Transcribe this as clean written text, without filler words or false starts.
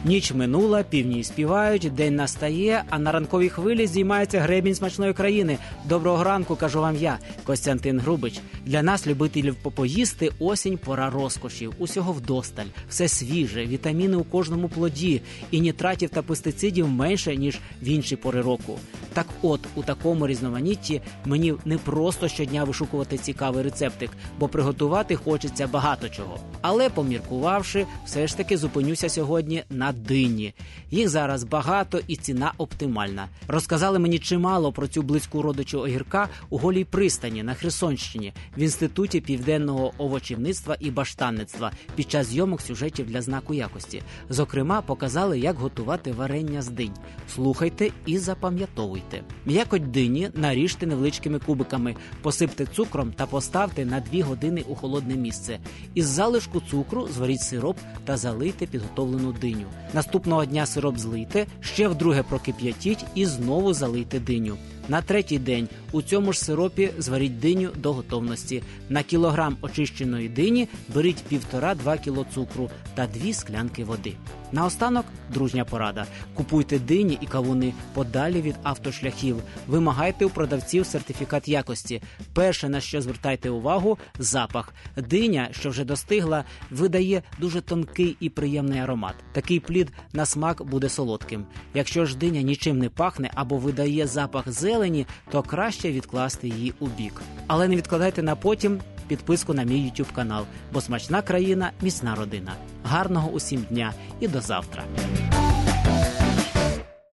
Ніч минула, півні співають, день настає, а на ранковій хвилі здіймається гребінь смачної країни. Доброго ранку, кажу вам я, Костянтин Грубич. Для нас, любителів попоїсти, осінь – пора розкошів. Усього вдосталь, все свіже, вітаміни у кожному плоді і нітратів та пестицидів менше, ніж в інші пори року. Так от, у такому різноманітті мені не просто щодня вишукувати цікавий рецептик, бо приготувати хочеться багато чого. Але, поміркувавши, все ж таки зупинюся сьогодні на дині. Їх зараз багато і ціна оптимальна. Розказали мені чимало про цю близьку родичу огірка у Голій пристані на Херсонщині в Інституті південного овочівництва і баштанництва під час зйомок сюжетів для знаку якості. Зокрема, показали, як готувати варення з динь. Слухайте і запам'ятовуйте. М'якоть дині наріжте невеличкими кубиками, посипте цукром та поставте на 2 години у холодне місце. Із залишку цукру зваріть сироп та залийте підготовлену диню. Наступного дня сироп злийте, ще вдруге прокип'ятіть і знову залийте диню. На 3-й день у цьому ж сиропі зваріть диню до готовності. На кілограм очищеної дині беріть 1,5-2 кг цукру та 2 склянки води. Наостанок дружня порада. Купуйте дині і кавуни подалі від автошляхів. Вимагайте у продавців сертифікат якості. Перше, на що звертайте увагу – запах. Диня, що вже достигла, видає дуже тонкий і приємний аромат. Такий плід на смак буде солодким. Якщо ж диня нічим не пахне або видає запах зелені, то краще відкласти її у бік. Але не відкладайте на потім підписку на мій YouTube канал, бо смачна країна – міцна родина. Гарного усім дня і до завтра!